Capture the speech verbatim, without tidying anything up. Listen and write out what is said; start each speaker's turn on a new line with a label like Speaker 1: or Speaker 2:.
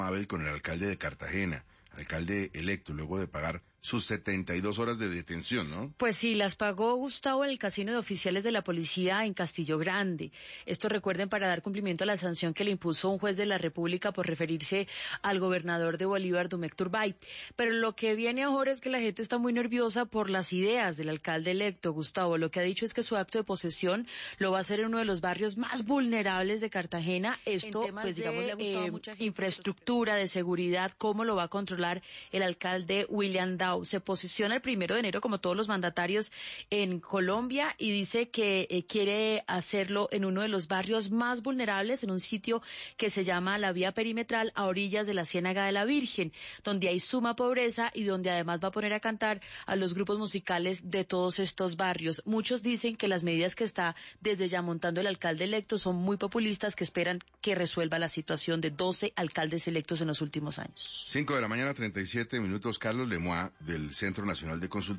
Speaker 1: Mabel con el alcalde de Cartagena, alcalde electo, luego de pagar sus setenta y dos horas de detención, ¿no?
Speaker 2: Pues sí, las pagó Gustavo en el casino de oficiales de la policía en Castillo Grande. Esto, recuerden, para dar cumplimiento a la sanción que le impuso un juez de la República por referirse al gobernador de Bolívar, Domecq Turbay. Pero lo que viene ahora es que la gente está muy nerviosa por las ideas del alcalde electo, Gustavo. Lo que ha dicho es que su acto de posesión lo va a hacer en uno de los barrios más vulnerables de Cartagena. Esto, pues digamos, le ha gustado a mucha gente. Infraestructura, de seguridad, cómo lo va a controlar el alcalde William Dow. Se posiciona el primero de enero, como todos los mandatarios en Colombia, y dice que eh, quiere hacerlo en uno de los barrios más vulnerables, en un sitio que se llama la Vía Perimetral, a orillas de la Ciénaga de la Virgen, donde hay suma pobreza y donde además va a poner a cantar a los grupos musicales de todos estos barrios. Muchos dicen que las medidas que está desde ya montando el alcalde electo son muy populistas, que esperan que resuelva la situación de doce alcaldes electos en los últimos años.
Speaker 1: Cinco de la mañana, treinta y siete minutos. Carlos Lemois, del Centro Nacional de Consultoría.